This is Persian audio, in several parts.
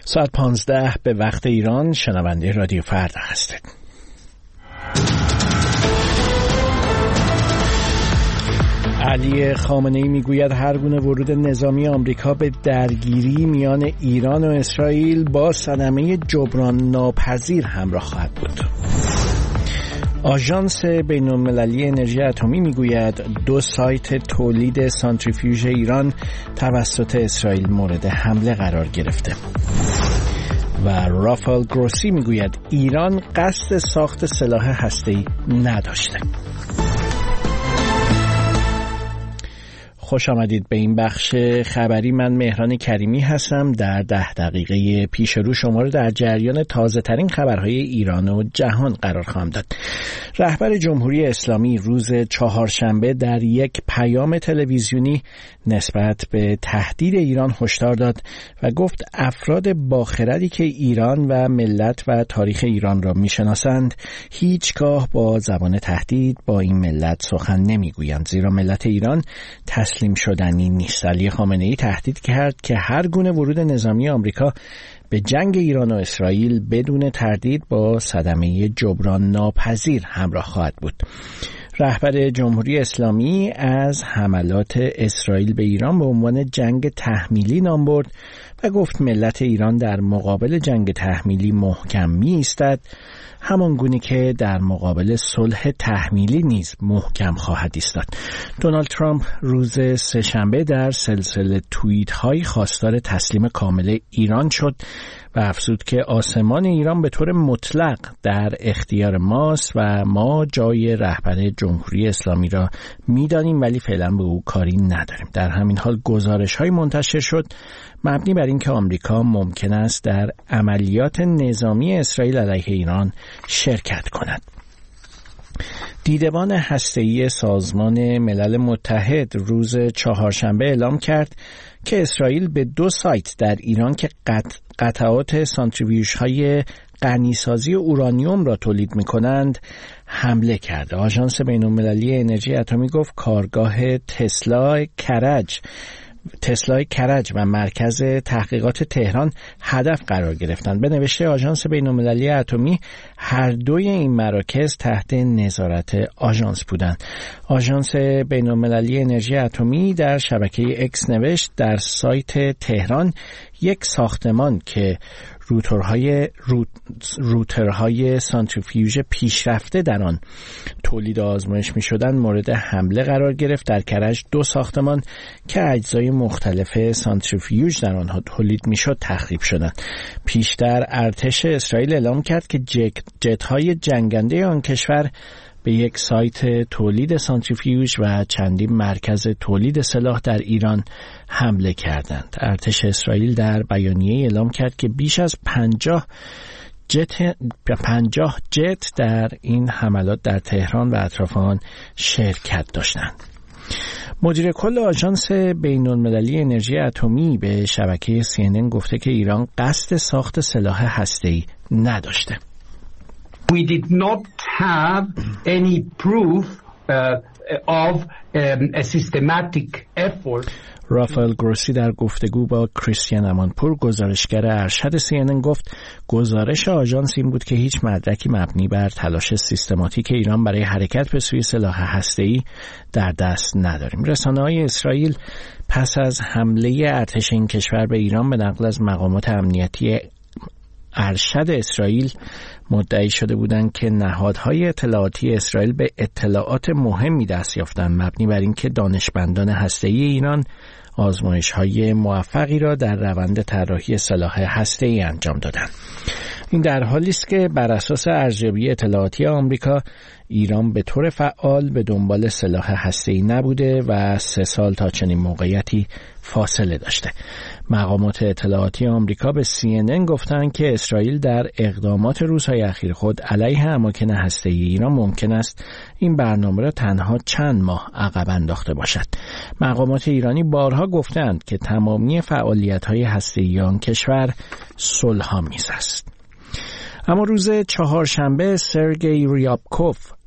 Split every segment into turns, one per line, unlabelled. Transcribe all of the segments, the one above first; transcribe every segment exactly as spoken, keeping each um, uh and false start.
ساعت پانزده به وقت ایران، شنونده رادیو فردا هستید. علی خامنه‌ای میگوید هر گونه ورود نظامی آمریکا به درگیری میان ایران و اسرائیل با صدمه جبران ناپذیر همراه خواهد بود. آژانس بین‌المللی انرژی اتمی میگوید دو سایت تولید سانتریفیوژ ایران توسط اسرائیل مورد حمله قرار گرفته. و رافائل گروسی میگوید ایران قصد ساخت سلاح هسته‌ای نداشته. خوش آمدید به این بخش خبری. من مهران کریمی هستم. در ده دقیقه پیش رو شما رو در جریان تازه ترین خبرهای ایران و جهان قرار خواهم داد. رهبر جمهوری اسلامی روز چهارشنبه در یک پیام تلویزیونی نسبت به تهدید ایران هشدار داد و گفت افراد باخردی که ایران و ملت و تاریخ ایران را میشناسند هیچگاه با زبان تهدید با این ملت سخن نمیگویند، زیرا ملت ایران تسلیم شدنی نیست. علی خامنه‌ای تهدید کرد که هر گونه ورود نظامی آمریکا به جنگ ایران و اسرائیل بدون تردید با صدمه جبران ناپذیر همراه خواهد بود. رهبر جمهوری اسلامی از حملات اسرائیل به ایران به عنوان جنگ تحمیلی نام برد و گفت ملت ایران در مقابل جنگ تحمیلی محکم می ایستد، همان گونه که در مقابل صلح تحمیلی نیز محکم خواهد ایستاد. دونالد ترامپ روز سه‌شنبه در سلسله توییت های خواستار تسلیم کامل ایران شد و افزود که آسمان ایران به طور مطلق در اختیار ماست و ما جای رهبر جمهوری اسلامی را می‌دانیم ولی فعلا به او کاری نداریم. در همین حال گزارش‌های منتشر شد مبنی بر اینکه آمریکا ممکن است در عملیات نظامی اسرائیل علیه ایران شرکت کند. دیدبان هسته‌ای سازمان ملل متحد روز چهارشنبه اعلام کرد که اسرائیل به دو سایت در ایران که قط... قطعات سانتریفیوژهای غنیسازی اورانیوم را تولید می‌کنند حمله کرده. آژانس بین‌المللی انرژی اتمی گفت کارگاه تسلا کرج تسلای کرج و مرکز تحقیقات تهران هدف قرار گرفتند. به نوشته آژانس بین‌المللی اتمی هر دوی این مراکز تحت نظارت آژانس بودند. آژانس بین‌المللی انرژی اتمی در شبکه اکس نوشت در سایت تهران یک ساختمان که روترهای روت، روترهای سانتریفیوژ پیشرفته در آن تولید آزمایش می شدند مورد حمله قرار گرفت. در کرج دو ساختمان که اجزای مختلف سانتریفیوژ در آنها تولید می شد تخریب شدند. پیشتر ارتش اسرائیل اعلام کرد که جت های جنگنده آن کشور به یک سایت تولید سانتریفیوژ و چندین مرکز تولید سلاح در ایران حمله کردند. ارتش اسرائیل در بیانیه اعلام کرد که بیش از پنجاه جت پنجاه جت در این حملات در تهران و اطراف آن شرکت داشتند. مدیر کل آژانس بین‌المللی انرژی اتمی به شبکه سی ان ان گفته که ایران قصد ساخت سلاح هسته‌ای نداشته.
We did not have any proof uh, of um, a systematic effort.
رافائل گروسی در گفتگو با کریستیان امانپور گزارشگر ارشد سی ان ان گفت گزارش آژانس این بود که هیچ مدرکی مبنی بر تلاش سیستماتیک ایران برای حرکت به سوی سلاح هسته‌ای در دست نداریم. رسانه‌های اسرائیل پس از حمله ارتش این کشور به ایران به نقل از مقامات امنیتی ارشد اسرائیل مدعی شده بودند که نهادهای اطلاعاتی اسرائیل به اطلاعات مهمی دست یافتند مبنی بر اینکه دانشمندان هسته‌ای ایران آزمایش‌های موفقی را در روند طراحی سلاح هسته‌ای انجام دادند. این در حالی است که بر اساس ارزیابی اطلاعاتی آمریکا ایران به طور فعال به دنبال سلاح هسته‌ای نبوده و سه سال تا چنین موقعیتی فاصله داشته. مقامات اطلاعاتی آمریکا به سی ان ان گفتند که اسرائیل در اقدامات روزهای اخیر خود علیه اماکن هسته‌ای ایران ممکن است این برنامه را تنها چند ماه عقب انداخته باشد. مقامات ایرانی بارها گفتند که تمامی فعالیت‌های هسته‌ای آن کشور صلح‌آمیز است. اما روز چهارشنبه سرگئی ریابکوف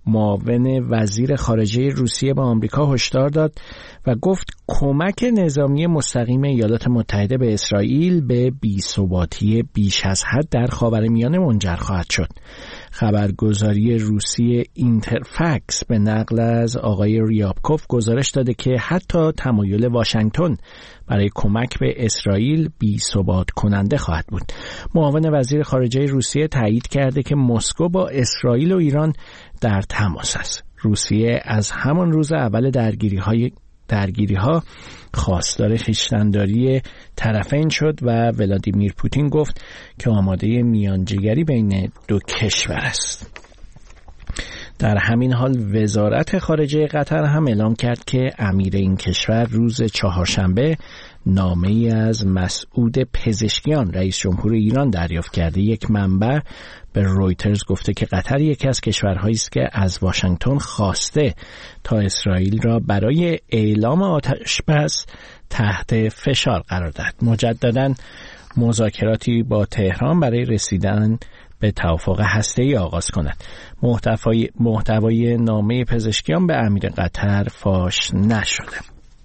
معاون وزیر خارجه روسیه به آمریکا هشدار داد و گفت کمک نظامی مستقیم ایالات متحده به اسرائیل به بی‌ثباتی بیش از حد در خاورمیانه منجر خواهد شد. خبرگزاری روسی اینترفکس به نقل از آقای ریابکوف گزارش داده که حتی تمایل واشنگتن برای کمک به اسرائیل بی‌ثبات کننده خواهد بود. معاون وزیر خارجه روسیه تایید کرده که مسکو با اسرائیل و ایران در تماس است. روسیه از همان روز اول درگیری‌های درگیری‌ها خواستار خویشتن‌داری طرفین شد و ولادیمیر پوتین گفت که آماده میانجیگری بین دو کشور است. در همین حال وزارت خارجه قطر هم اعلام کرد که امیر این کشور روز چهارشنبه نامه‌ای از مسعود پزشکیان رئیس جمهور ایران دریافت کرده. یک منبع به رویترز گفته که قطر یکی از کشورهایی است که از واشنگتن خواسته تا اسرائیل را برای اعلام آتش‌بس تحت فشار قرار دهد. مجدداً مذاکراتی با تهران برای رسیدن به توافق هسته‌ای آغاز کند. محتوای محتوای نامه پزشکیان به امیر قطر فاش نشده.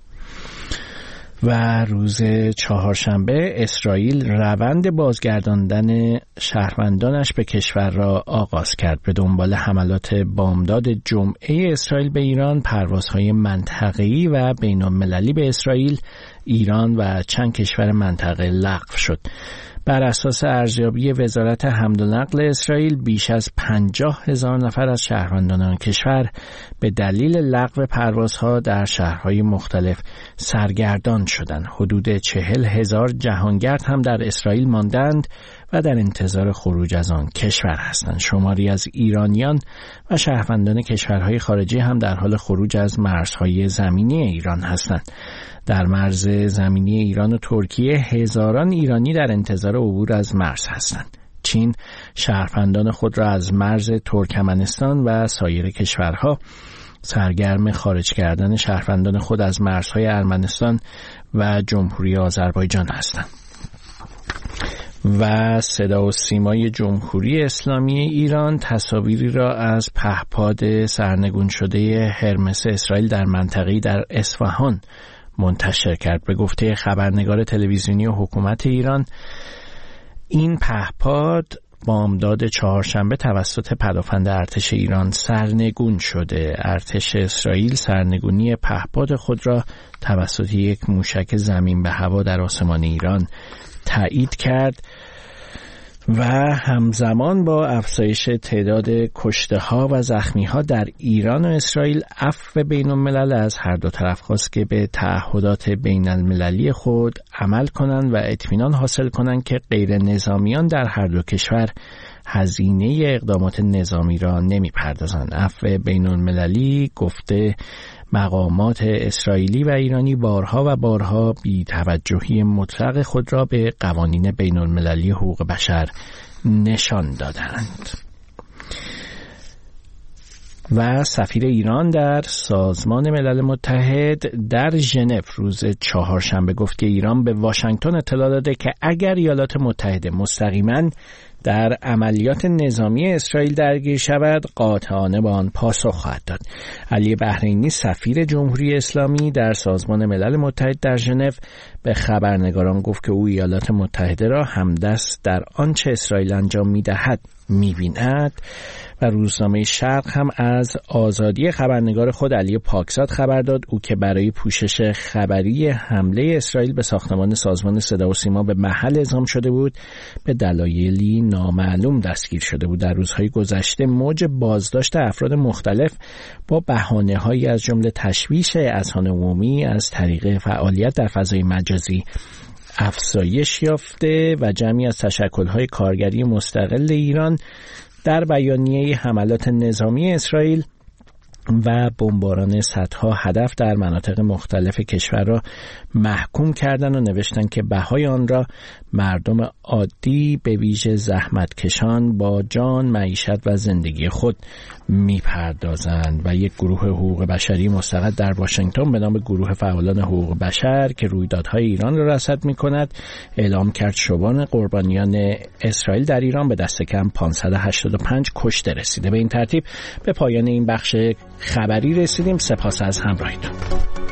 و روز چهارشنبه اسرائیل روند بازگرداندن شهروندانش به کشور را آغاز کرد. به دنبال حملات بامداد جمعه اسرائیل به ایران، پروازهای منطقه‌ای و بین‌المللی به اسرائیل، ایران و چند کشور منطقه لغو شد. بر اساس ارزیابی وزارت حمل و نقل اسرائیل بیش از پنجاه هزار نفر از شهروندان آن کشور به دلیل لغو پروازها در شهرهای مختلف سرگردان شدند. حدود چهل هزار جهانگرد هم در اسرائیل ماندند و در انتظار خروج از آن کشور هستند. شماری از ایرانیان و شهروندان کشورهای خارجی هم در حال خروج از مرزهای زمینی ایران هستند. در مرز زمینی ایران و ترکیه هزاران ایرانی در انتظار عبور از مرز هستند. چین شهروندان خود را از مرز ترکمنستان و سایر کشورها سرگرم خارج کردن شهروندان خود از مرزهای ارمنستان و جمهوری آذربایجان هستند. و صدا و سیمای جمهوری اسلامی ایران تصاویری را از پهپاد سرنگون شده هرمس اسرائیل در منطقه‌ای در اصفهان منتشر کرد. به گفته خبرنگار تلویزیونی و حکومت ایران، این پهپاد بامداد چهارشنبه توسط پدافند ارتش ایران سرنگون شده. ارتش اسرائیل سرنگونی پهپاد خود را توسط یک موشک زمین به هوا در آسمان ایران تایید کرد و همزمان با افزایش تعداد کشته ها و زخمی ها در ایران و اسرائیل عفو بین الملل از هر دو طرف خواست که به تعهدات بین المللی خود عمل کنند و اطمینان حاصل کنند که غیر نظامیان در هر دو کشور هزینه اقدامات نظامی را نمی پردازند. عفو بین المللی گفته مقامات اسرائیلی و ایرانی بارها و بارها بی توجهی مطلق خود را به قوانین بین المللی حقوق بشر نشان دادند. و سفیر ایران در سازمان ملل متحد در ژنو روز چهارشنبه گفت که ایران به واشنگتن اطلاع داده که اگر ایالات متحده مستقیما در عملیات نظامی اسرائیل درگیر شود قاطعانه با آن پاسخ خواهد داد. علی بحرینی سفیر جمهوری اسلامی در سازمان ملل متحد در ژنو به خبرنگاران گفت که او ایالات متحده را همدست در آنچه اسرائیل انجام می‌دهد می‌بیند و روزنامه شرق هم از آزادی خبرنگار خود علی پاکزاد خبر داد. او که برای پوشش خبری حمله اسرائیل به ساختمان سازمان صدا و سیما به محل اعزام شده بود به دلایلی نامعلوم دستگیر شده بود. در روزهای گذشته موج بازداشت افراد مختلف با بهانه‌هایی از جمله تشویش اذهان عمومی از طریق فعالیت در فضای مجازی افزایش یافته و جمعی از تشکل‌های کارگری مستقل ایران در بیانیه حملات نظامی اسرائیل و بمباران صدها هدف در مناطق مختلف کشور را محکوم کردند و نوشتند که بهای آن را مردم عادی به ویژه زحمتکشان با جان، معیشت و زندگی خود میپردازند. و یک گروه حقوق بشری مستقل در واشنگتن به نام گروه فعالان حقوق بشر که رویدادهای ایران را رصد میکند اعلام کرد شمار قربانیان اسرائیل در ایران به دست کم پانصد و هشتاد و پنج کشته رسیده. به این ترتیب به پایان این بخش خبری رسیدیم. سپاس از همراهیتون.